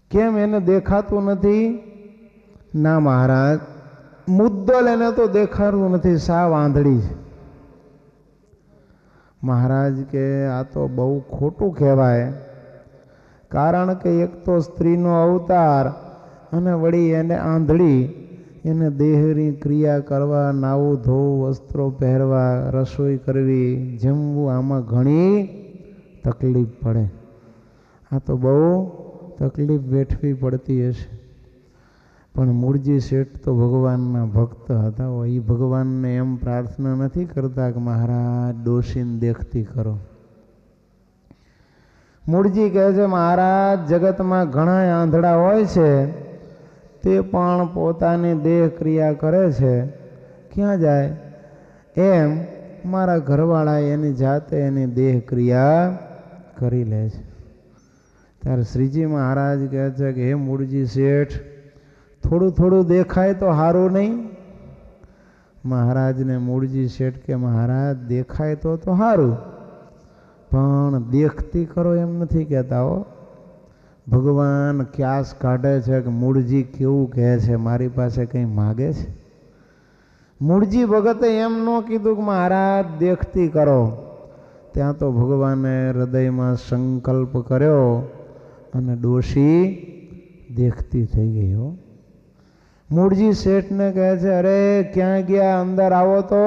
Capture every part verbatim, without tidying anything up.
કેમ એને દેખાતું નથી? ના મહારાજ, મુદ્દલ એને તો દેખાતું નથી, સાવ આંધળી છે. મહારાજ કે આ તો બહુ ખોટું કહેવાય, કારણ કે એક તો સ્ત્રીનો અવતાર અને વળી એને આંધળી, એને દેહની ક્રિયા કરવા, નાવું ધોવું, વસ્ત્રો પહેરવા, રસોઈ કરવી, જમવું, આમાં ઘણી તકલીફ પડે. આ તો બહુ તકલીફ વેઠવી પડતી હશે. પણ મૂળજી શેઠ તો ભગવાનના ભક્ત હતા. એ ભગવાનને એમ પ્રાર્થના નથી કરતા કે મહારાજ ડોશીને દેખતી કરો. મૂળજી કહે છે મહારાજ જગતમાં ઘણા આંધળા હોય છે, તે પણ પોતાની દેહ ક્રિયા કરે છે. ક્યાં જાય? એમ મારા ઘરવાળા એની જાતે એની દેહ ક્રિયા કરી લે છે. ત્યારે શ્રીજી મહારાજ કહે છે કે હે મૂળજી શેઠ, થોડું થોડું દેખાય તો સારું નહીં? મહારાજને મૂળજી શેઠ કે મહારાજ દેખાય તો તો સારું, પણ દેખતી કરો એમ નથી કહેતા હો. ભગવાન ક્યાસ કાઢે છે કે મૂળજી કેવું કહે છે, મારી પાસે કંઈ માગે છે? મૂળજી ભગતે એમ ન કીધું કે મહારાજ દેખતી કરો. ત્યાં તો ભગવાને હૃદયમાં સંકલ્પ કર્યો અને ડોશી દેખતી થઈ ગઈ હો. મૂળજી શેઠને કહે છે અરે ક્યાં ગયા, અંદર આવો તો.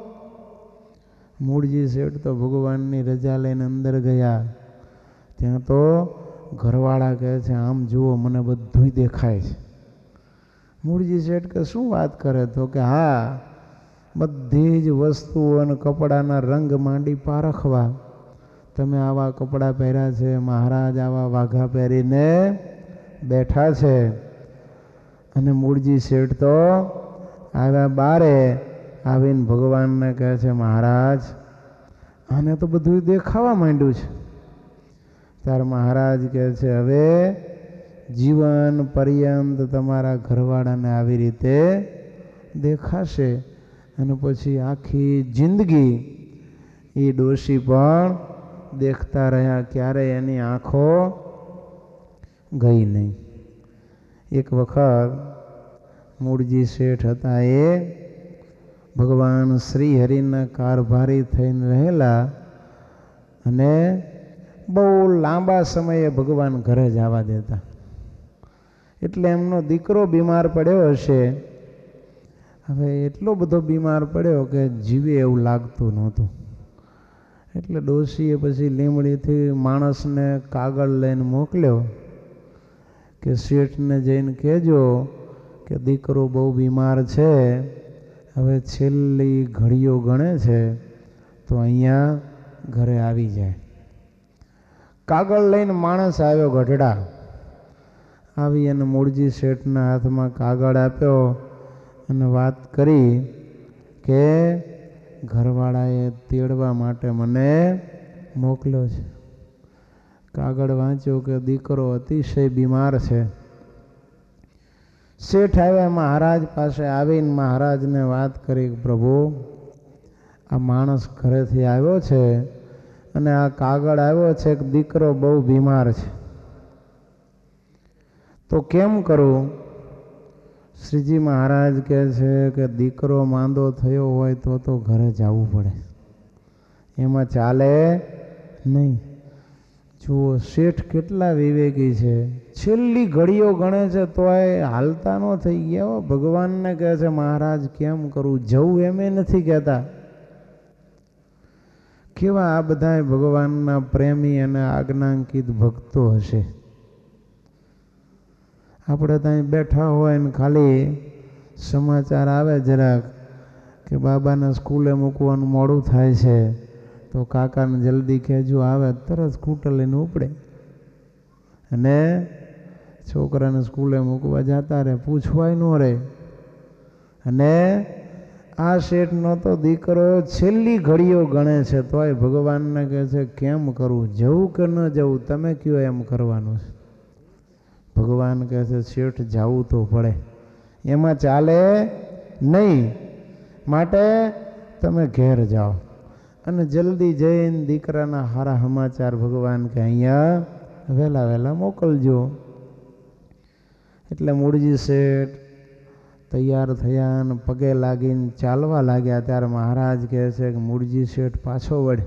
મૂળજી શેઠ તો ભગવાનની રજા લઈને અંદર ગયા. ત્યાં તો ઘરવાળા કહે છે આમ જુઓ, મને બધું દેખાય છે. મૂળજી શેઠ કે શું વાત કરે? તો કે હા, બધી જ વસ્તુઓ અને કપડાના રંગ માંડી પારખવા. તમે આવા કપડાં પહેર્યા છે, મહારાજ આવા વાઘા પહેરીને બેઠા છે. અને મૂળજી શેઠ તો આવ્યા બારે, આવીને ભગવાનને કહે છે મહારાજ આને તો બધું દેખાવા માંડ્યું છે. ત્યારે મહારાજ કહે છે હવે જીવન પર્યંત તમારા ઘરવાળાને આવી રીતે દેખાશે, અને પછી આખી જિંદગી એ ડોશી પણ દેખતા રહ્યા, ક્યારેય એની આંખો ગઈ નહીં. એક વખત મૂળજી શેઠ હતા, એ ભગવાન શ્રી હરિના કારભારી થઈને રહેલા, અને બહુ લાંબા સમયે ભગવાન ઘરે જવા દેતા. એટલે એમનો દીકરો બીમાર પડ્યો હશે. હવે એટલો બધો બીમાર પડ્યો કે જીવે એવું લાગતું નહોતું. એટલે ડોશીએ પછી લીમડીથી માણસને કાગળ લઈને મોકલ્યો કે શેઠને જઈને કહેજો કે દીકરો બહુ બીમાર છે, હવે છેલ્લી ઘડીઓ ગણે છે, તો અહીંયા ઘરે આવી જાય. કાગળ લઈને માણસ આવ્યો, ગઢડા આવી અને મૂળજી શેઠના હાથમાં કાગળ આપ્યો અને વાત કરી કે ઘરવાળાએ તેડવા માટે મને મોકલ્યો છે. કાગળ વાંચ્યો કે દીકરો અતિશય બીમાર છે. શેઠ આવ્યા મહારાજ પાસે, આવીને મહારાજને વાત કરી પ્રભુ આ માણસ ઘરેથી આવ્યો છે અને આ કાગળ આવ્યો છે કે દીકરો બહુ બીમાર છે, તો કેમ કરું? શ્રીજી મહારાજ કહે છે કે દીકરો માંદો થયો હોય તો તો ઘરે જવું પડે, એમાં ચાલે નહીં. જુઓ શેઠ કેટલા વિવેકી છે, છેલ્લી ઘડીઓ ગણે છે તોય હાલતા ન થઈ ગયા. ભગવાનને કહે છે મહારાજ કેમ કરું, જવું એમ નથી કહેતા. કેવા આ બધા ભગવાનના પ્રેમી અને આજ્ઞાંકિત ભક્તો હશે. આપણે ત્યાં બેઠા હોય ને ખાલી સમાચાર આવે જરાક કે બાબાને સ્કૂલે મૂકવાનું મોડું થાય છે, તો કાકાને જલ્દી કહેજો, આવે તરત સ્કૂટર લઈને ઉપડે અને છોકરાને સ્કૂલે મૂકવા જતા રહે, પૂછવાય ન રહે. અને આ શેઠનો તો દીકરો છેલ્લી ઘડીઓ ગણે છે તોય ભગવાનને કહે છે કેમ કરવું, જવું કે ન જવું, તમે કયો એમ કરવાનું છે. ભગવાન કહે છે શેઠ જવું તો પડે, એમાં ચાલે નહીં, માટે તમે ઘેર જાઓ અને જલ્દી જઈને દીકરાના સારા સમાચાર ભગવાન કે અહીંયા વહેલા વહેલા મોકલજો. એટલે મૂળજી શેઠ તૈયાર થયા અને પગે લાગીને ચાલવા લાગ્યા ત્યારે મહારાજ કહે છે કે મૂળજી શેઠ પાછો વળે.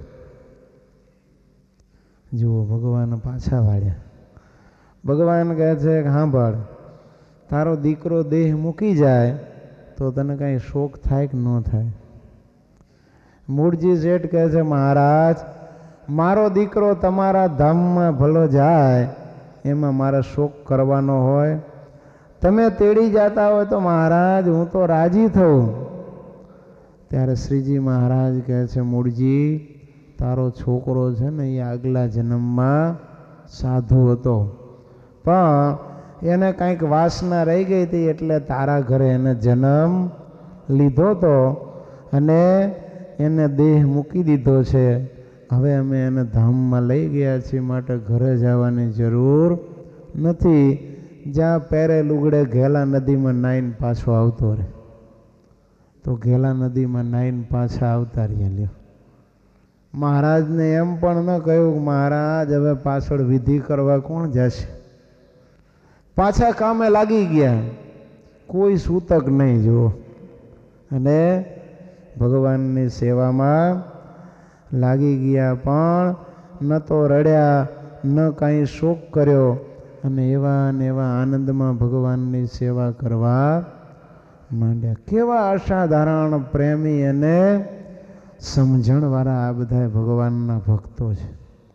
જુઓ, ભગવાન પાછા વાળ્યા. ભગવાન કહે છે કે સાંભળ, તારો દીકરો દેહ મૂકી જાય તો તને કાંઈ શોક થાય કે ન થાય? મૂળજી શેઠ કહે છે મહારાજ, મારો દીકરો તમારા ધામમાં ભલો જાય એમાં મારે શોક કરવાનો હોય? તમે તેડી જતા હોય તો મહારાજ હું તો રાજી થઉં. ત્યારે શ્રીજી મહારાજ કહે છે મૂળજી, તારો છોકરો છે ને એ આગલા જન્મમાં સાધુ હતો, પણ એને કાંઈક વાસના રહી ગઈ હતી એટલે તારા ઘરે એને જન્મ લીધો તો અને એને દેહ મૂકી દીધો છે. હવે અમે એને ધામમાં લઈ ગયા છીએ, માટે ઘરે જવાની જરૂર નથી. જ્યાં પહેરે લુગડે ઘેલા નદીમાં નાઈને પાછો આવતો રહે. તો ઘેલા નદીમાં નાઈને પાછા આવતા રહ્યા. લ્યો, મહારાજને એમ પણ ન કહ્યું કે મહારાજ હવે પાછળ વિધિ કરવા કોણ જશે? પાછા કામે લાગી ગયા, કોઈ સૂતક નહીં. જુઓ, અને ભગવાનની સેવામાં લાગી ગયા, પણ ન તો રડ્યા ન કાંઈ શોક કર્યો અને એવા ને એવા આનંદમાં ભગવાનની સેવા કરવા માંડ્યા. કેવા અસાધારણ પ્રેમી અને સમજણવાળા આ બધા ભગવાનના ભક્તો છે.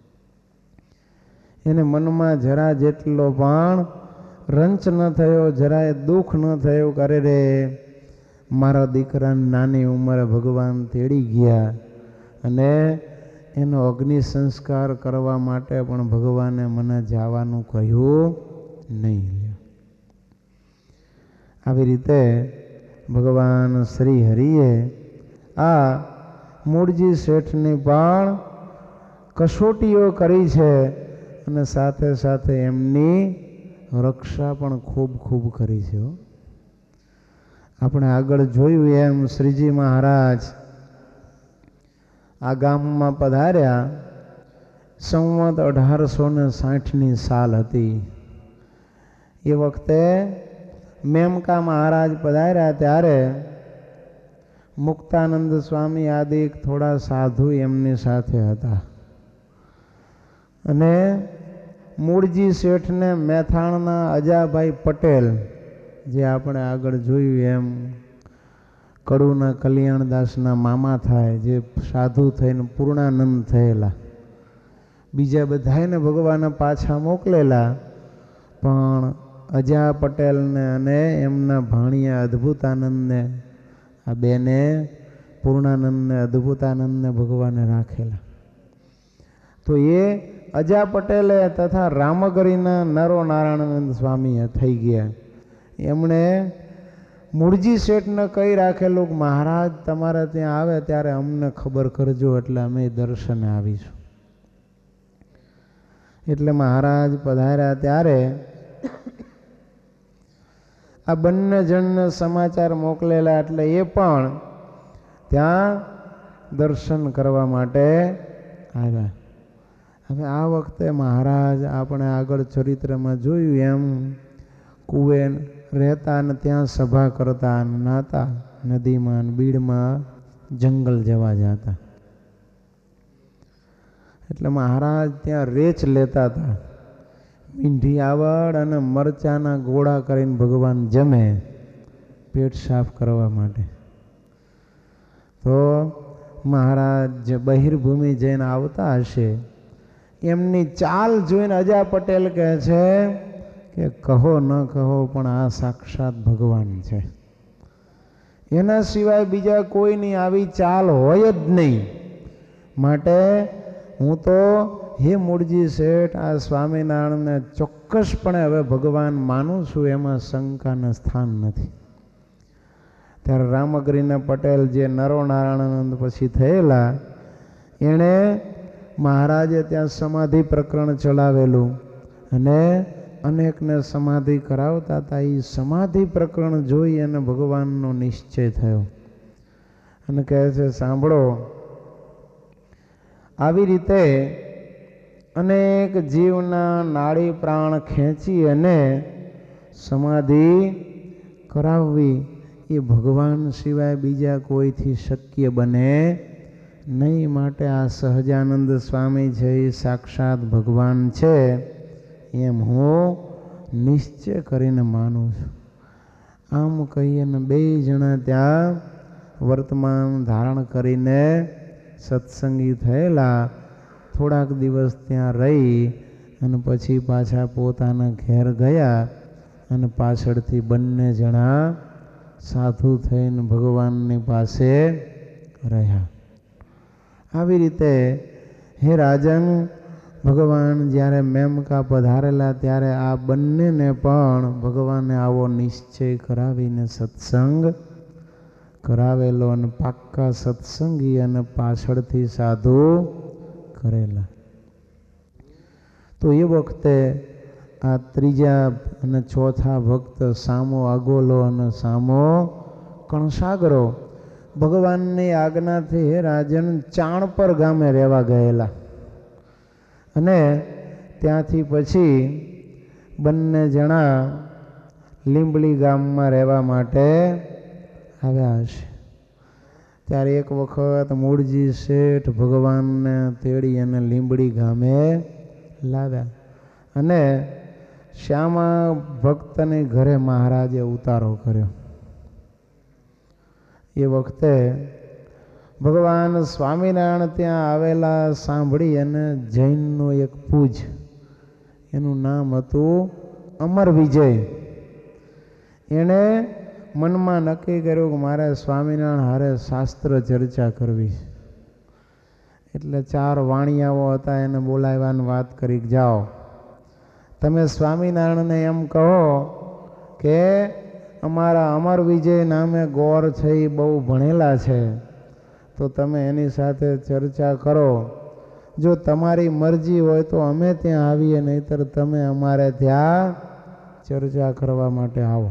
એને મનમાં જરા જેટલો પણ રંચ ન થયો, જરાય દુઃખ ન થયું કે અરે રે મારા દીકરાની નાની ઉંમરે ભગવાન તેડી ગયા અને એનો અગ્નિ સંસ્કાર કરવા માટે પણ ભગવાને મને જવાનું કહ્યું નહીં. આવી રીતે ભગવાન શ્રી હરિએ આ મૂળજી શેઠની પણ કસોટીઓ કરી છે અને સાથે સાથે એમની રક્ષા પણ ખૂબ ખૂબ કરી છે. આપણે આગળ જોયું એમ શ્રીજી મહારાજ આ ગામમાં પધાર્યા. સંવત અઢારસો ને સાઠની સાલ હતી. એ વખતે મેમકા મહારાજ પધાર્યા ત્યારે મુક્તાનંદ સ્વામી આદિ થોડા સાધુ એમની સાથે હતા અને મૂળજી શેઠને મેથાણના અજાભાઈ પટેલ, જે આપણે આગળ જોયું એમ કડુના કલ્યાણદાસના મામા થાય, જે સાધુ થઈને પૂર્ણાનંદ થયેલા, બીજા બધાને ભગવાને પાછા મોકલેલા, પણ અજા પટેલને અને એમના ભાણિયા અદ્ભુતાનંદને, આ બેને પૂર્ણાનંદને અદ્ભુતાનંદને ભગવાને રાખેલા. તો એ અજા પટેલે તથા રામગરીના નરો નારાયણાનંદ સ્વામી થઈ ગયા. એમણે મૂળજી શેઠને કહી રાખેલું કે મહારાજ તમારે ત્યાં આવે ત્યારે અમને ખબર કરજો, એટલે અમે દર્શને આવીશું. એટલે મહારાજ પધાર્યા ત્યારે આ બંને જણને સમાચાર મોકલેલા, એટલે એ પણ ત્યાં દર્શન કરવા માટે આવ્યા. હવે આ વખતે મહારાજ આપણે આગળ ચરિત્રમાં જોયું એમ કુએ રહેતા અને ત્યાં સભા કરતા, નાતા નદીમાં, બીડમાં, જંગલ જવા જતા. એટલે મહારાજ ત્યાં રેચ લેતા હતા. મીંઢી આવડ અને મરચાના ગોળા કરીને ભગવાન જમે પેટ સાફ કરવા માટે. તો મહારાજ બહિર્ભૂમિ જઈને આવતા હશે, એમની ચાલ જોઈને અજા પટેલ કહે છે કે કહો ન કહો પણ આ સાક્ષાત ભગવાન છે, એના સિવાય બીજા કોઈની આવી ચાલ હોય જ નહીં. માટે હું તો હે મૂળજી શેઠ આ સ્વામિનારાયણને ચોક્કસપણે હવે ભગવાન માનું છું, એમાં શંકાને સ્થાન નથી. ત્યારે રામગરીના પટેલ જે નરો નારાયણાનંદ પછી થયેલા, એણે મહારાજે ત્યાં સમાધિ પ્રકરણ ચલાવેલું અને અનેકને સમાધિ કરાવતા હતા. એ સમાધિ પ્રકરણ જોઈ અને ભગવાનનો નિશ્ચય થયો અને કહે છે સાંભળો, આવી રીતે અનેક જીવના નાડી પ્રાણ ખેંચી અને સમાધિ કરાવવી એ ભગવાન સિવાય બીજા કોઈથી શક્ય બને નહીં. માટે આ સહજાનંદ સ્વામી છે એ સાક્ષાત ભગવાન છે એમ હું નિશ્ચય કરીને માનું છું. આમ કહીને બે જણા ત્યાં વર્તમાન ધારણ કરીને સત્સંગી થયેલા. થોડાક દિવસ ત્યાં રહી અને પછી પાછા પોતાના ઘેર ગયા અને પાછળથી બંને જણા સાધુ થઈને ભગવાનની પાસે રહ્યા. આવી રીતે હે રાજન, ભગવાન જ્યારે મેમકા પધારેલા ત્યારે આ બંનેને પણ ભગવાને આવો નિશ્ચય કરાવીને સત્સંગ કરાવેલો અને પાક્કા સત્સંગી અને પાછળથી સાધુ કરેલા. તો એ વખતે આ ત્રીજા અને ચોથા ભક્ત સામો આગોલો અને સામો કણસાગરો ભગવાનની આજ્ઞાથી હે રાજન ચાણપર ગામે રહેવા ગયેલા અને ત્યાંથી પછી બંને જણા લીંબડી ગામમાં રહેવા માટે આવ્યા હશે. ત્યારે એક વખત મૂળજી શેઠ ભગવાનને તેડી અને લીંબડી ગામે લાવ્યા અને શ્યામા ભક્તને ઘરે મહારાજે ઉતારો કર્યો. એ વખતે ભગવાન સ્વામિનારાયણ ત્યાં આવેલા સાંભળી અને જૈનનો એક પૂજ, એનું નામ હતું અમર વિજય. એણે મનમાં નક્કી કર્યું કે મારે સ્વામિનારાયણ હારે શાસ્ત્ર ચર્ચા કરવી. એટલે ચાર વાણિયાઓ હતા એને બોલાવ્યાને વાત કરી, જાઓ તમે સ્વામિનારાયણને એમ કહો કે અમારા અમર વિજય નામે ગોર છે એ બહુ ભણેલા છે, તો તમે એની સાથે ચર્ચા કરો. જો તમારી મરજી હોય તો અમે ત્યાં આવીએ, નહીંતર તમે અમારે ત્યાં ચર્ચા કરવા માટે આવો.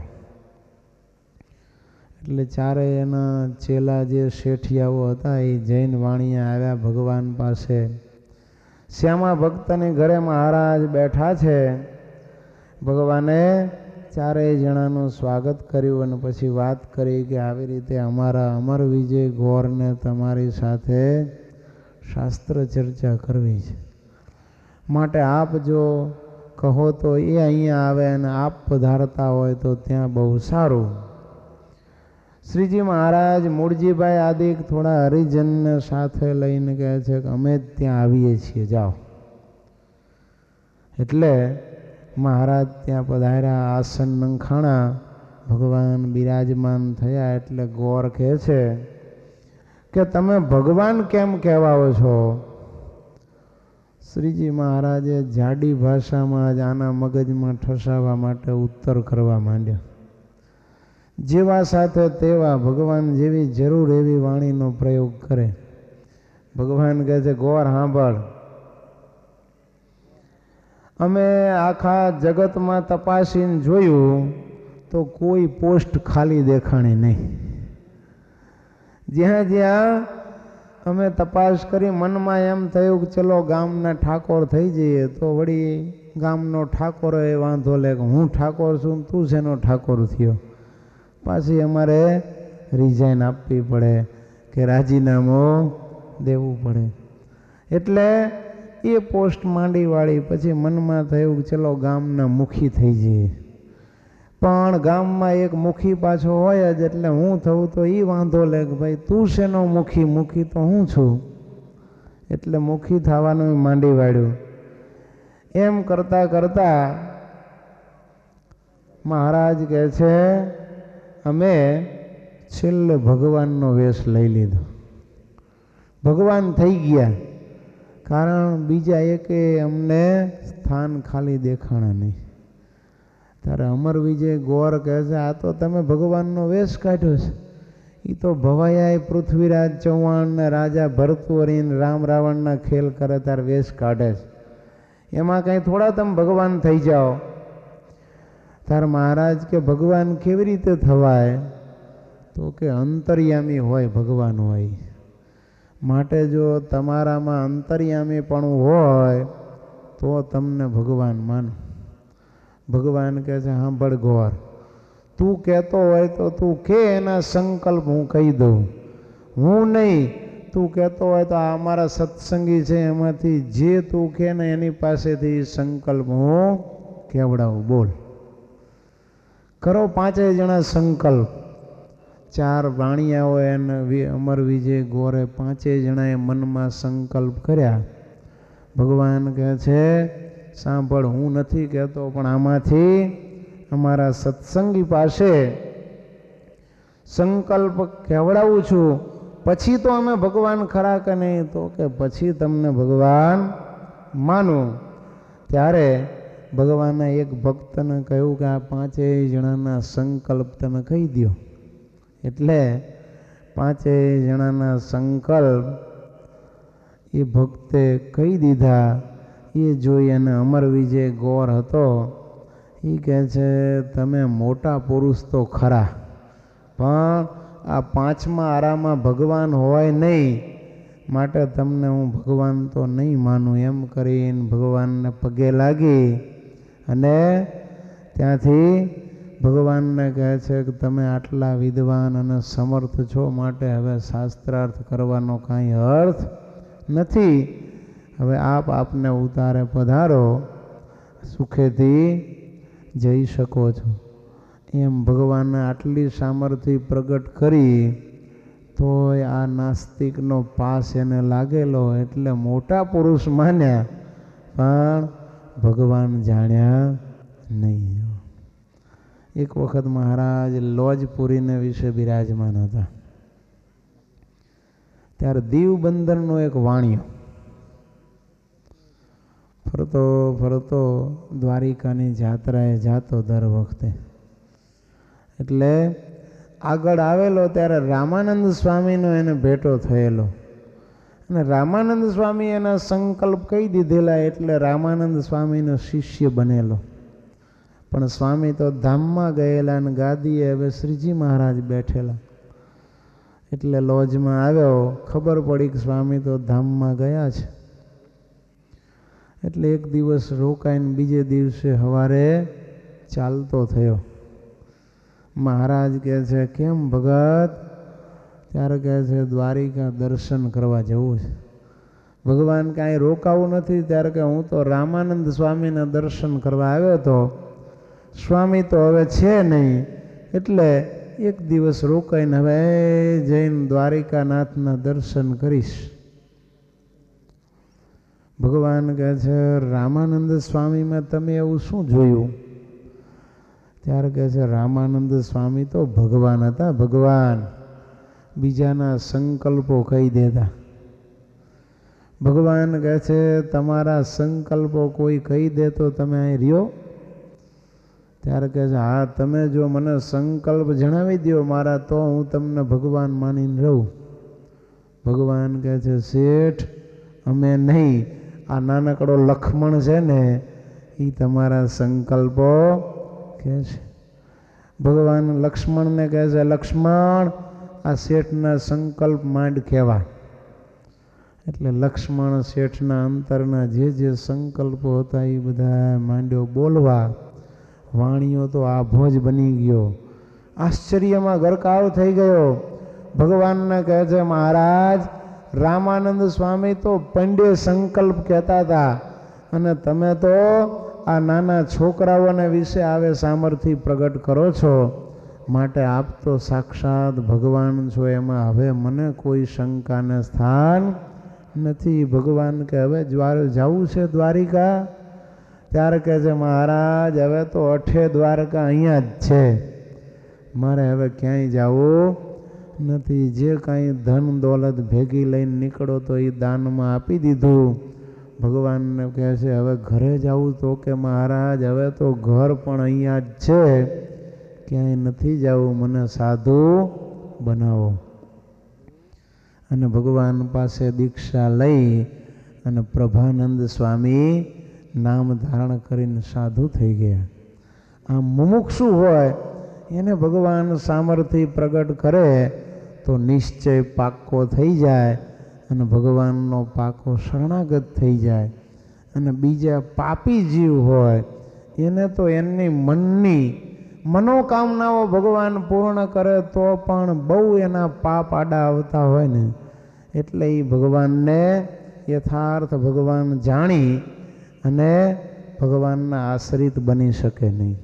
એટલે ચારેય એના ચેલા જે શેઠિયાઓ હતા એ જૈન વાણિયા આવ્યા ભગવાન પાસે. શ્યામા ભક્તની ઘરે મહારાજ બેઠા છે. ભગવાને ચારેય જણાનું સ્વાગત કર્યું અને પછી વાત કરી કે આવી રીતે અમારા અમર વિજય ગોરને તમારી સાથે શાસ્ત્ર ચર્ચા કરવી છે, માટે આપ જો કહો તો એ અહીંયા આવે અને આપ પધારતા હોય તો ત્યાં બહુ સારું. શ્રીજી મહારાજ મૂળજીભાઈ આદિ થોડા હરિજનને સાથે લઈને કહે છે કે અમે જ ત્યાં આવીએ છીએ, જાઓ. એટલે મહારાજ ત્યાં પધાર્યા, આસન નંખાણા, ભગવાન બિરાજમાન થયા. એટલે ગોર કહે છે કે તમે ભગવાન કેમ કહેવાઓ છો? શ્રીજી મહારાજે જાડી ભાષામાં જ આના મગજમાં ઠસાવવા માટે ઉત્તર કરવા માંડ્યા. જેવા સાથે તેવા ભગવાન જેવી જરૂર એવી વાણીનો પ્રયોગ કરે. ભગવાન કહે છે ગોર સાંભળ, અમે આખા જગતમાં તપાસીને જોયું તો કોઈ પોસ્ટ ખાલી દેખાણી નહીં. જ્યાં જ્યાં અમે તપાસ કરી મનમાં એમ થયું કે ચલો ગામના ઠાકોર થઈ જઈએ, તો વળી ગામનો ઠાકોર એ વાંધો લે કે હું ઠાકોર છું, તું શેનો ઠાકોર થયો. પાછી અમારે રિઝાઇન આપવી પડે કે રાજીનામું દેવું પડે. એટલે એ પોસ્ટ માંડી વાળી. પછી મનમાં થયું કે ચલો ગામના મુખી થઈ જઈએ, પણ ગામમાં એક મુખી પાછો હોય જ, એટલે હું થવું તો એ વાંધો લે કે ભાઈ તું શેનો મુખી, મુખી તો હું છું. એટલે મુખી થવાનું માંડી વાળ્યું. એમ કરતા કરતા મહારાજ કહે છે અમે છેલ્લે ભગવાનનો વેશ લઈ લીધો, ભગવાન થઈ ગયા. કારણ બીજા એકે અમને સ્થાન ખાલી દેખાણા નહીં. ત્યારે અમર વિજય ગોર કહે છે આ તો તમે ભગવાનનો વેશ કાઢ્યો છે. એ તો ભવાયા પૃથ્વીરાજ ચૌહાણ ને રાજા ભરતુહરિને રામ રાવણના ખેલ કરે ત્યારે વેશ કાઢે છે, એમાં કંઈ થોડા તમે ભગવાન થઈ જાઓ. ત્યારે મહારાજ કે ભગવાન કેવી રીતે થવાય? તો કે અંતર્યામી હોય ભગવાન હોય. માટે જો તમારામાં અંતર્યામી પણ હોય તો તમને ભગવાન માનો. ભગવાન કહે છે સાંભળ ગોર, તું કહેતો હોય તો તું કે એના સંકલ્પ હું કહી દઉં, હું નહીં, તું કહેતો હોય તો આ અમારા સત્સંગી છે એમાંથી જે તું કહે ને એની પાસેથી સંકલ્પ હું કેવડાવું. બોલ, કરો પાંચેય જણા સંકલ્પ. ચાર વાણિયા હોય અને અમર વિજય ગોરે પાંચેય જણાએ મનમાં સંકલ્પ કર્યા. ભગવાન કહે છે સાંભળ, હું નથી કહેતો પણ આમાંથી અમારા સત્સંગી પાસે સંકલ્પ કેવડાવું છું, પછી તો અમે ભગવાન ખરા કે નહીં? તો કે પછી તમને ભગવાન માનું. ત્યારે ભગવાનના એક ભક્તને કહ્યું કે આ પાંચેય જણાના સંકલ્પ તમે કહી દો. એટલે પાંચેય જણાના સંકલ્પ એ ભક્તે કહી દીધા. એ જોઈ અને અમર વિજય ગોર હતો એ કહે છે તમે મોટા પુરુષ તો ખરા, પણ આ પાંચમા આરામાં ભગવાન હોય નહીં, માટે તમને હું ભગવાન તો નહીં માનું. એમ કરીને ભગવાનને પગે લાગી અને ત્યાંથી ભગવાનને કહે છે કે તમે આટલા વિદ્વાન અને સમર્થ છો, માટે હવે શાસ્ત્રાર્થ કરવાનો કાંઈ અર્થ નથી. હવે આપ આપને ઉતારે પધારો, સુખેથી જઈ શકો છો. એમ ભગવાને આટલી સામર્થ્ય પ્રગટ કરી તોય આ નાસ્તિકનો પાસ એને લાગેલો, એટલે મોટા પુરુષ માન્યા પણ ભગવાન જાણ્યા નહીં. એક વખત મહારાજ લોજપુરીને વિશે બિરાજમાન હતા. ત્યારે દીવ બંદરનો એક વાણિયો ફરતો ફરતો દ્વારિકાની જાત્રાએ જાતો દર વખતે. એટલે આગળ આવેલો ત્યારે રામાનંદ સ્વામીનો એને ભેટો થયેલો અને રામાનંદ સ્વામી એના સંકલ્પ કહી દીધેલા, એટલે રામાનંદ સ્વામીનો શિષ્ય બનેલો. પણ સ્વામી તો ધામમાં ગયેલા અને ગાદીએ હવે શ્રીજી મહારાજ બેઠેલા. એટલે લોજમાં આવ્યો, ખબર પડી કે સ્વામી તો ધામમાં ગયા છે. એટલે એક દિવસ રોકાઈને બીજે દિવસે સવારે ચાલતો થયો. મહારાજ કહે છે કેમ ભગત? ત્યારે કહે છે દ્વારિકા દર્શન કરવા જવું છે. ભગવાન કાંઈ રોકાવું નથી. ત્યારે કે હું તો રામાનંદ સ્વામીના દર્શન કરવા આવ્યો હતો, સ્વામી તો હવે છે નહીં, એટલે એક દિવસ રોકાઈને હવે જઈને દ્વારિકાનાથના દર્શન કરીશ. ભગવાન કહે છે રામાનંદ સ્વામીમાં તમે એવું શું જોયું? ત્યારે કહે છે રામાનંદ સ્વામી તો ભગવાન હતા, ભગવાન બીજાના સંકલ્પો કહી દેતા. ભગવાન કહે છે તમારા સંકલ્પો કોઈ કહી દે તો તમે અહીં રહ્યો? ત્યારે કહે છે હા, તમે જો મને સંકલ્પ જણાવી દો મારા, તો હું તમને ભગવાન માનીને રહું. ભગવાન કહે છે શેઠ અમે નહીં, આ નાનકડો લક્ષ્મણ છે ને એ તમારા સંકલ્પો કહે છે. ભગવાન લક્ષ્મણને કહે છે લક્ષ્મણ આ શેઠના સંકલ્પ માંડ કહેવા. એટલે લક્ષ્મણ શેઠના અંતરના જે જે સંકલ્પો હતા એ બધા માંડ્યો બોલવા. વાણીઓ તો આભો જ બની ગયો, આશ્ચર્યમાં ગરકાવ થઈ ગયો. ભગવાનને કહે છે મહારાજ રામાનંદ સ્વામી તો પંડે સંકલ્પ કહેતા હતા અને તમે તો આ નાના છોકરાઓને વિશે આવે સામર્થ્ય પ્રગટ કરો છો, માટે આપ તો સાક્ષાત ભગવાન છો, એમાં હવે મને કોઈ શંકાને સ્થાન નથી. ભગવાન કે હવે જ્વાર જવું છે દ્વારિકા? ત્યારે કહે છે મહારાજ હવે તો અઠે દ્વારકા અહીંયા જ છે, મારે હવે ક્યાંય જવું નથી. જે કાંઈ ધન દોલત ભેગી લઈને નીકળો તો એ દાનમાં આપી દીધું. ભગવાનને કહે છે હવે ઘરે જવું? તો કે મહારાજ હવે તો ઘર પણ અહીંયા જ છે, ક્યાંય નથી જવું, મને સાધુ બનાવો. અને ભગવાન પાસે દીક્ષા લઈ અને પ્રભાનંદ સ્વામી નામ ધારણ કરીને સાધુ થઈ ગયા. આ મુમુક્ષુ હોય એને ભગવાન સામર્થ્ય પ્રગટ કરે તો નિશ્ચય પાક્કો થઈ જાય અને ભગવાનનો પાકો શરણાગત થઈ જાય. અને બીજા પાપી જીવ હોય એને તો એમની મનની મનોકામનાઓ ભગવાન પૂર્ણ કરે તો પણ બહુ એના પાપ આડા આવતા હોય ને એટલે એ ભગવાનને યથાર્થ ભગવાન જાણી અને ભગવાનના આશ્રિત બની શકે નહીં.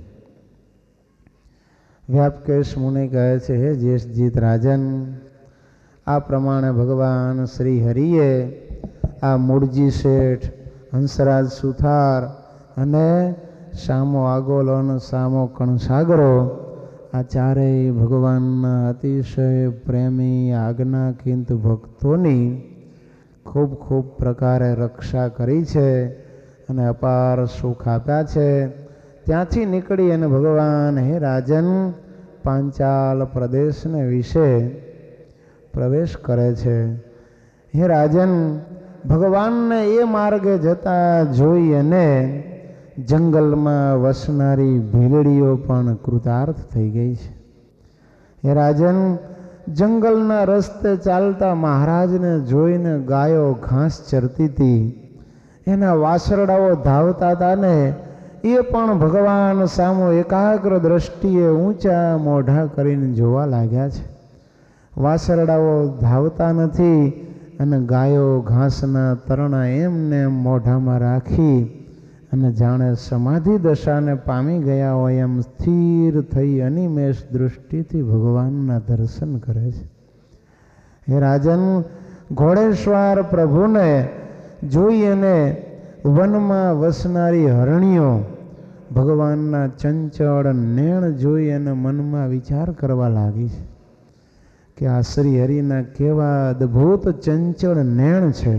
વ્યાપકેશ મુનિ કહે છે, હે જેઠજીત રાજન, આ પ્રમાણે ભગવાન શ્રી હરિએ આ મૂળજી શેઠ, હંસરાજ સુથાર અને સામો આગોલો અને સામો કણસાગરો આ ચારેય ભગવાનના અતિશય પ્રેમી આજ્ઞાકીંત ભક્તોની ખૂબ ખૂબ પ્રકારે રક્ષા કરી છે અને અપાર સુખ આપ્યા છે. ત્યાંથી નીકળી અને ભગવાન હે રાજન પાંચાલ પ્રદેશને વિશે પ્રવેશ કરે છે. હે રાજન, ભગવાનને એ માર્ગે જતા જોઈ અને જંગલમાં વસનારી ભીલડીઓ પણ કૃતાર્થ થઈ ગઈ છે. હે રાજન, જંગલના રસ્તે ચાલતા મહારાજને જોઈને ગાયો ઘાસ ચરતી હતી, એના વાસરડાઓ ધાવતા હતા ને એ પણ ભગવાન સામો એકાગ્ર દ્રષ્ટિએ ઊંચા મોઢા કરીને જોવા લાગ્યા છે. વાસરડાઓ ધાવતા નથી અને ગાયો ઘાસના તરણા એમને મોઢામાં રાખી અને જાણે સમાધિ દશાને પામી ગયા હોય એમ સ્થિર થઈ અનિમેષ દૃષ્ટિથી ભગવાનના દર્શન કરે છે. હે રાજન, ઘોડેશ્વર પ્રભુને જોઈ અને વનમાં વસનારી હરણીઓ ભગવાનના ચંચળ નેણ જોઈ અને મનમાં વિચાર કરવા લાગી છે કે આ શ્રી હરિના કેવા અદ્ભુત ચંચળ નેણ છે.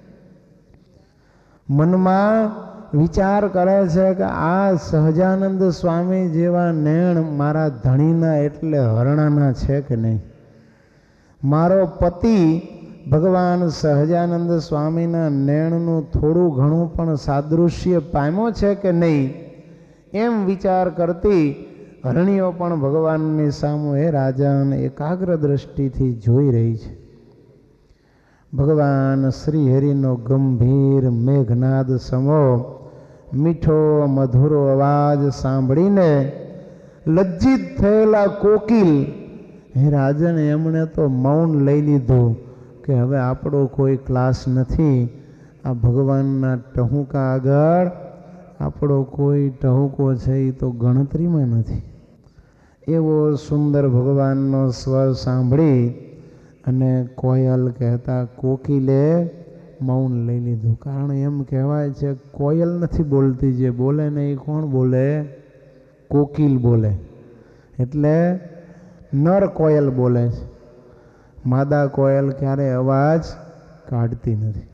મનમાં વિચાર કરે છે કે આ સહજાનંદ સ્વામી જેવા નેણ મારા ધણીના એટલે હરણાના છે કે નહીં. મારો પતિ ભગવાન સહજાનંદ સ્વામીના નેણનું થોડું ઘણું પણ સાદૃશ્ય પામ્યો છે કે નહીં એમ વિચાર કરતી હરણીઓ પણ ભગવાનની સામુ હે રાજન એકાગ્ર દ્રષ્ટિથી જોઈ રહી છે. ભગવાન શ્રી હરિનો ગંભીર મેઘનાદ સમો મીઠો મધુરો અવાજ સાંભળીને લજ્જિત થયેલા કોકિલ હે રાજન એમણે તો મૌન લઈ લીધું કે હવે આપણો કોઈ ક્લાસ નથી. આ ભગવાનના ટહુકા આગળ આપણો કોઈ ટહુકો છે એ તો ગણતરીમાં નથી. એવો સુંદર ભગવાનનો સ્વર સાંભળી અને કોયલ કહેતા કોકિલે મૌન લઈ લીધું. કારણ એમ કહેવાય છે કોયલ નથી બોલતી, જે બોલે ને એ કોણ બોલે? કોકિલ બોલે. એટલે નર કોયલ બોલે છે, માદા કોયલ ક્યારે અવાજ કાઢતી નથી.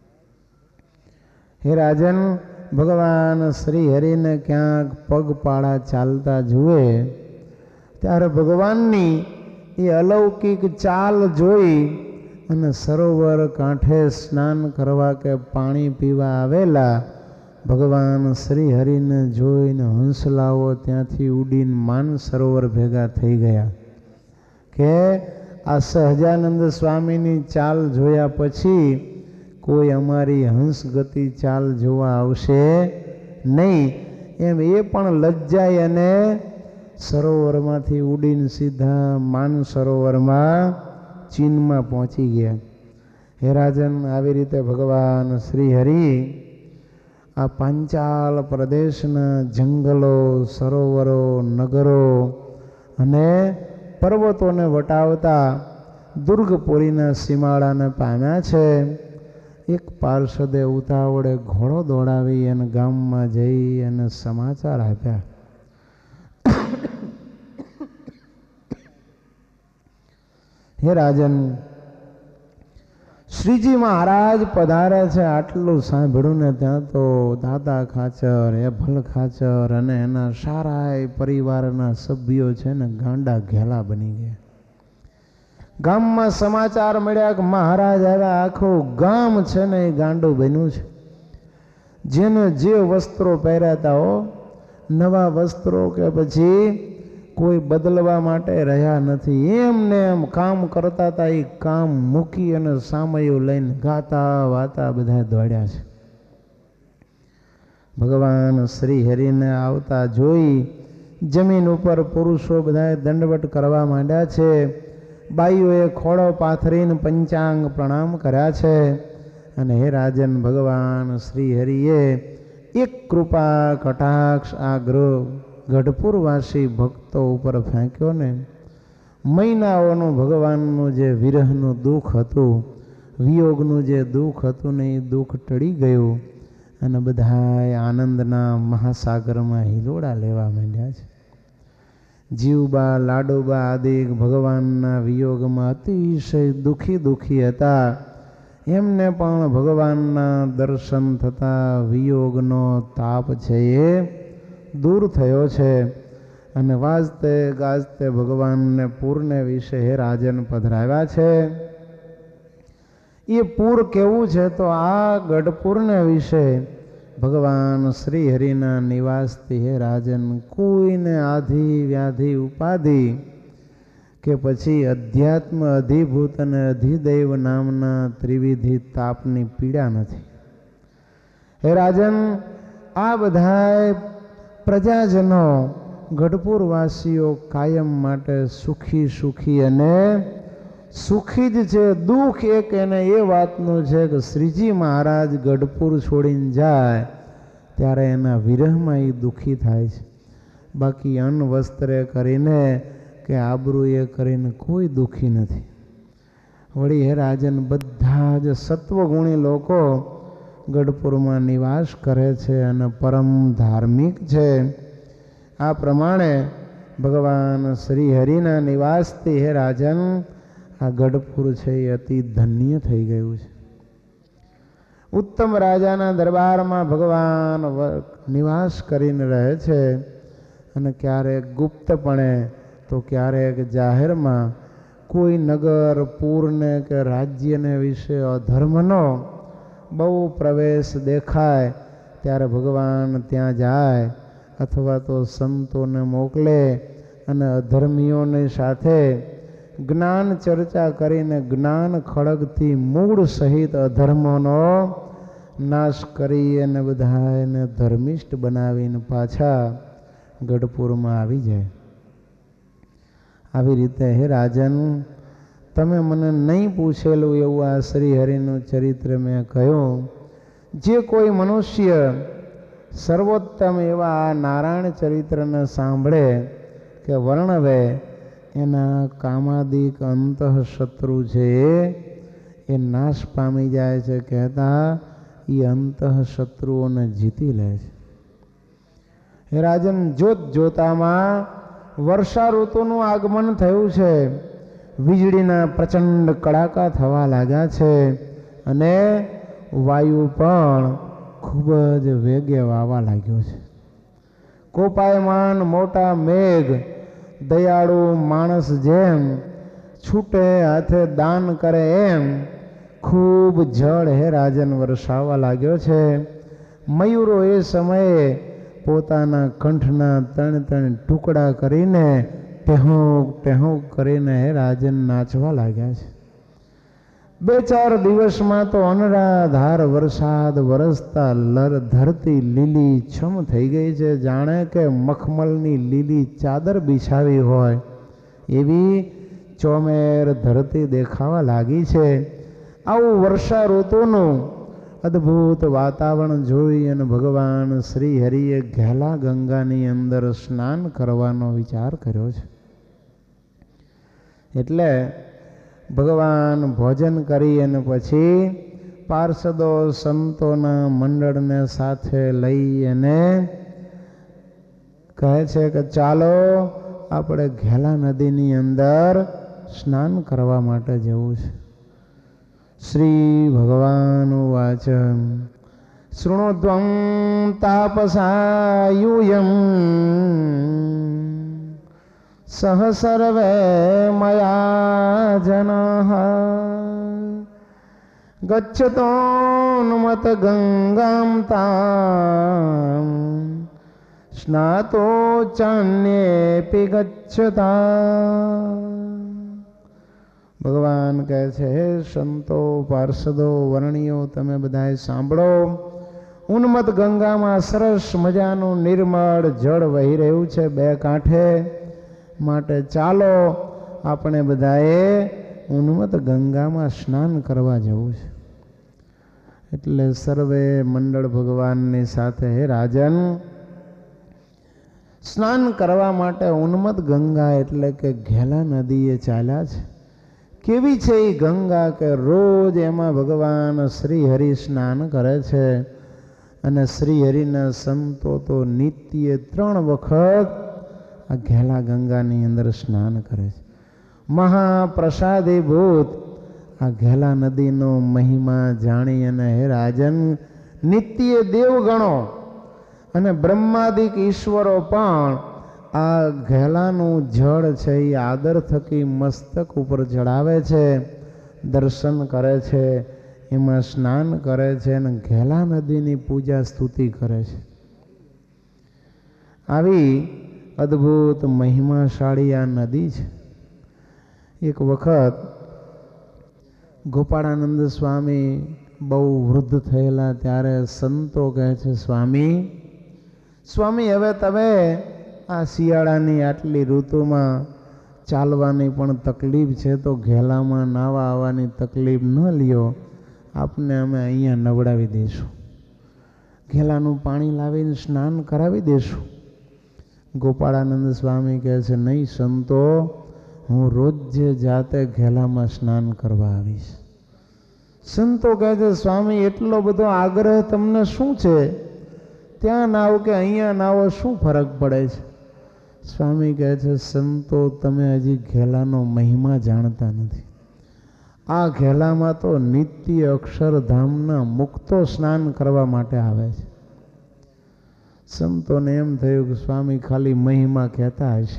હે રાજન, ભગવાન શ્રી હરિને ક્યાંક પગપાળા ચાલતા જુએ ત્યારે ભગવાનની એ અલૌકિક ચાલ જોઈ અને સરોવર કાંઠે સ્નાન કરવા કે પાણી પીવા આવેલા ભગવાન શ્રી હરિને જોઈને હંસલાઓ ત્યાંથી ઉડીને માન સરોવર ભેગા થઈ ગયા કે આ સહજાનંદ સ્વામીની ચાલ જોયા પછી કોઈ અમારી હંસ ગતિ ચાલ જોવા આવશે નહીં એમ એ પણ લજ્જાય અને સરોવરમાંથી ઉડીને સીધા માન સરોવરમાં ચીનમાં પહોંચી ગયા. હે રાજન, આવી રીતે ભગવાન શ્રી હરિ આ પાંચાલ પ્રદેશના જંગલો, સરોવરો, નગરો અને પર્વતોને વટાવતા દુર્ગપુરીના સીમાડાને પામ્યા છે. એક પાર્ષદે ઉતાવળે ઘોડો દોડાવી અને ગામમાં જઈ અને સમાચાર આપ્યા. હે રાજન, શ્રીજી મહારાજ પધારે છે આટલું સાંભળ્યું ને ત્યાં તો દાદા ખાચર, એભલ ખાચર અને એના સારા પરિવારના સભ્યો છે ને ગાંડા ઘેલા બની ગયા. ગામમાં સમાચાર મળ્યા કે મહારાજ આવ્યા. આખું ગામ છે ને એ ગાંડું બન્યું છે. જેને જે વસ્ત્રો પહેર્યા હતા હો, નવા વસ્ત્રો કે પછી કોઈ બદલવા માટે રહ્યા નથી. એમને એમ કામ કરતા હતા એ કામ મૂકી અને સામયો લઈને ગાતા વાતા બધા દોડ્યા છે. ભગવાન શ્રી હરિને આવતા જોઈ જમીન ઉપર પુરુષો બધાએ દંડવટ કરવા માંડ્યા છે. બાઈઓએ ખોળો પાથરીને પંચાંગ પ્રણામ કર્યા છે. અને હે રાજન, ભગવાન શ્રી હરિએ એક કૃપા કટાક્ષ આ ગ્રહ ગઢપુરવાસી ભક્તો ઉપર ફેંક્યો ને, મહિનાઓનું ભગવાનનું જે વિરહનું દુઃખ હતું, વિયોગનું જે દુઃખ હતું ને, એ દુઃખ ટળી ગયું અને બધાએ આનંદના મહાસાગરમાં હિલોડા લેવા માંડ્યા છે. જીવબા, લાડોબા આદિ ભગવાનના વિયોગમાં અતિશય દુઃખી દુઃખી હતા. એમને પણ ભગવાનના દર્શન થતાં વિયોગનો તાપ છે એ દૂર થયો છે. અને વાજતે ગાજતે ભગવાનને પૂરને વિશે હે રાજન પધરાવ્યા છે. એ પૂર કેવું છે તો આ ગઢપુરને વિશે ભગવાન શ્રી હરિના નિવાસથી હે રાજન કોઈને આધિ વ્યાધિ ઉપાધિ કે પછી અધ્યાત્મ અધિભૂત અને અધિદૈવ નામના ત્રિવિધિ તાપની પીડા નથી. હે રાજન, આ બધા પ્રજાજનો ગઢપુરવાસીઓ કાયમ માટે સુખી સુખી અને સુખી જ છે. દુઃખ એક એને એ વાતનું છે કે શ્રીજી મહારાજ ગઢપુર છોડીને જાય ત્યારે એના વિરહમાં એ દુઃખી થાય છે. બાકી અન્ન વસ્ત્રે કરીને કે આબરૂએ કરીને કોઈ દુઃખી નથી. વળી હે રાજન, બધા જ સત્વગુણી લોકો ગઢપુરમાં નિવાસ કરે છે અને પરમ ધાર્મિક છે. આ પ્રમાણે ભગવાન શ્રી હરિના નિવાસથી હે રાજન આ ગઢપુર છે એ અતિ ધન્ય થઈ ગયું છે. ઉત્તમ રાજાના દરબારમાં ભગવાન નિવાસ કરીને રહે છે અને ક્યારેક ગુપ્તપણે તો ક્યારેક જાહેરમાં કોઈ નગર પૂરને કે રાજ્યને વિશે અધર્મનો બહુ પ્રવેશ દેખાય ત્યારે ભગવાન ત્યાં જાય અથવા તો સંતોને મોકલે અને અધર્મીઓની સાથે જ્ઞાન ચર્ચા કરીને જ્ઞાન ખડગથી મૂળ સહિત અધર્મોનો નાશ કરી અને બધા એને ધર્મિષ્ઠ બનાવીને પાછા ગઢપુરમાં આવી જાય. આવી રીતે હે રાજન, તમે મને નહીં પૂછેલું એવું આ શ્રી હરિનું ચરિત્ર મેં કહ્યું. જે કોઈ મનુષ્ય સર્વોત્તમ એવા આ નારાયણ ચરિત્રને સાંભળે કે વર્ણવે, એના કામાદિક અંતઃશત્રુ છે એ નાશ પામી જાય છે. કહેતા એ અંતઃશત્રુઓને જીતી લે છે. હે રાજન, જોત જોતામાં વર્ષા ઋતુનું આગમન થયું છે. વીજળીના પ્રચંડ કડાકા થવા લાગ્યા છે અને વાયુ પણ ખૂબ જ વેગે વાવા લાગ્યો છે. કોપાયમાન મોટા મેઘ દયાળુ માણસ જેમ છૂટે હાથે દાન કરે એમ ખૂબ જળ હે રાજન વરસાવવા લાગ્યો છે. મયુરો એ સમયે પોતાના કંઠના ત્રણ ત્રણ ટુકડા કરીને ટેહુક ટેહુક કરીને હે રાજન નાચવા લાગ્યા છે. બે ચાર દિવસમાં તો અનરાધાર વરસાદ વરસતા લર ધરતી લીલી છમ થઈ ગઈ છે. જાણે કે મખમલની લીલી ચાદર બિછાવી હોય એવી ચોમેર ધરતી દેખાવા લાગી છે. આવું વર્ષા ઋતુનું અદ્ભુત વાતાવરણ જોઈ અને ભગવાન શ્રી હરિએ ઘેલા ગંગાની અંદર સ્નાન કરવાનો વિચાર કર્યો છે. એટલે ભગવાન ભોજન કરી અને પછી પાર્ષદો સંતોના મંડળને સાથે લઈ અને કહે છે કે ચાલો આપણે ઘેલા નદીની અંદર સ્નાન કરવા માટે જવું છે. શ્રી ભગવાન વાચ શૃણોદ્વં તાપસાયુયમ સહ સર્વે મયા જનઃ ગચ્છતોન્મત ગંગામ તામ સ્નાતો ચાન્યેપી ગચ્છતા. ભગવાન કહે છે, હે સંતો પાર્ષદો વર્ણિયો તમે બધાએ સાંભળો, ઉન્મત્ત ગંગામાં સરસ મજાનું નિર્મળ જળ વહી રહ્યું છે બે કાંઠે. માટે ચાલો આપણે બધાએ ઉન્મત્ત ગંગામાં સ્નાન કરવા જવું છે. એટલે સર્વે મંડળ ભગવાનની સાથે હે રાજન સ્નાન કરવા માટે ઉન્મત્ત ગંગા એટલે કે ઘેલા નદીએ ચાલ્યા છે. કેવી છે એ ગંગા કે રોજ એમાં ભગવાન શ્રી હરિ સ્નાન કરે છે. અને શ્રી હરિના સંતો તો નિત્ય ત્રણ વખત આ ઘેલા ગંગાની અંદર સ્નાન કરે છે. મહાપ્રસાદીભૂત આ ઘેલા નદીનો મહિમા જાણી અને હે રાજન નિત્ય દેવગણો અને બ્રહ્માદિક ઈશ્વરો પણ આ ઘેલાનું જળ છે એ આદર થકી મસ્તક ઉપર ચડાવે છે, દર્શન કરે છે, એમાં સ્નાન કરે છે અને ઘેલા નદીની પૂજા સ્તુતિ કરે છે. આવી અદ્ભુત મહિમાશાળી આ નદી છે. એક વખત ગોપાળાનંદ સ્વામી બહુ વૃદ્ધ થયેલા ત્યારે સંતો કહે છે, સ્વામી સ્વામી હવે તમે આ શિયાળાની આટલી ઋતુમાં ચાલવાની પણ તકલીફ છે તો ઘેલામાં નાવા આવવાની તકલીફ ન લ્યો, આપને અમે અહીંયા નવડાવી દઈશું, ઘેલાનું પાણી લાવીને સ્નાન કરાવી દઈશું. ગોપાળાનંદ સ્વામી કહે છે, નહીં સંતો, હું રોજ જાતે ઘેલામાં સ્નાન કરવા આવીશ. સંતો કહે છે, સ્વામી એટલો બધો આગ્રહ તમને શું છે? ત્યાં નાવો કે અહીંયા નાવો, શું ફરક પડે છે? સ્વામી કહે છે, સંતો તમે હજી ઘેલાનો મહિમા જાણતા નથી. આ ઘેલામાં તો નિત્ય અક્ષરધામના મુક્તો સ્નાન કરવા માટે આવે છે. સંતોને એમ થયું કે સ્વામી ખાલી મહિમા કહેતા હશે.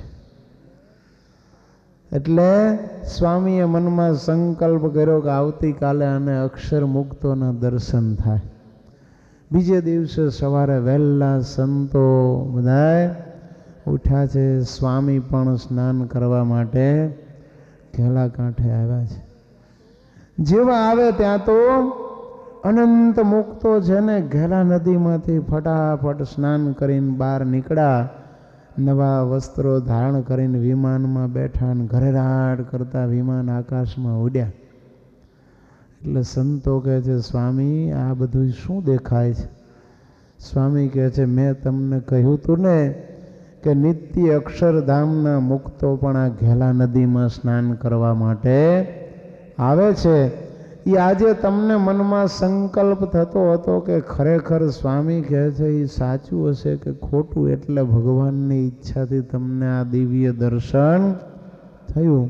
એટલે સ્વામીએ મનમાં સંકલ્પ કર્યો કે આવતીકાલે આને અક્ષર મુક્તોના દર્શન થાય. બીજે દિવસે સવારે વહેલા સંતો બધાએ ઉઠ્યા છે. સ્વામી પણ સ્નાન કરવા માટે ઘેલા કાંઠે આવ્યા છે. જેવા આવે ત્યાં તો અનંત મુક્તો છે ને ઘેલા નદીમાંથી ફટાફટ સ્નાન કરીને બહાર નીકળ્યા, નવા વસ્ત્રો ધારણ કરીને વિમાનમાં બેઠા અને ઘરેરાડ કરતા વિમાન આકાશમાં ઉડ્યા. એટલે સંતો કહે છે, સ્વામી આ બધું શું દેખાય છે? સ્વામી કહે છે, મેં તમને કહ્યું તું ને કે નિત્ય અક્ષરધામના મુક્તો પણ આ ઘેલા નદીમાં સ્નાન કરવા માટે આવે છે. એ આજે તમને મનમાં સંકલ્પ થતો હતો કે ખરેખર સ્વામી કહે છે એ સાચું હશે કે ખોટું, એટલે ભગવાનની ઈચ્છાથી તમને આ દિવ્ય દર્શન થયું.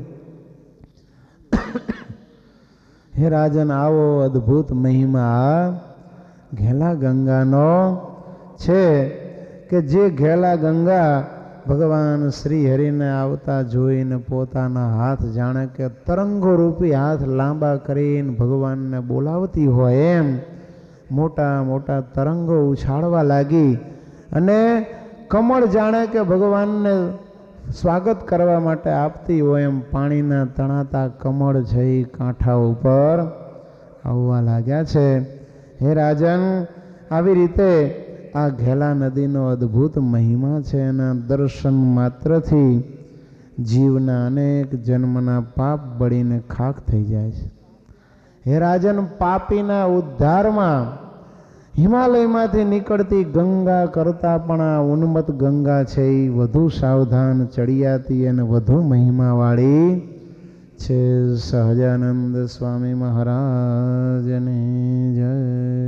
હે રાજન, આવો અદ્ભુત મહિમા ઘેલા ગંગાનો છે કે જે ઘેલા ગંગા ભગવાન શ્રી હરિને આવતા જોઈને પોતાના હાથ જાણે કે તરંગો રૂપી હાથ લાંબા કરીને ભગવાનને બોલાવતી હોય એમ મોટા મોટા તરંગો ઉછાળવા લાગી અને કમળ જાણે કે ભગવાનને સ્વાગત કરવા માટે આપતી હોય એમ પાણીના તણાતા કમળ છે એ કાંઠા ઉપર આવવા લાગ્યા છે. હે રાજન, આવી રીતે આ ઘેલા નદીનો અદ્ભુત મહિમા છે. એના દર્શન માત્રથી જીવના અનેક જન્મના પાપ બળીને ખાખ થઈ જાય છે. હે રાજન, પાપીના ઉદ્ધારમાં હિમાલયમાંથી નીકળતી ગંગા કરતાં પણ આ ઉન્મત્ત ગંગા છે એ વધુ સાવધાન, ચડિયાતી અને વધુ મહિમાવાળી છે. સહજાનંદ સ્વામી મહારાજને જય.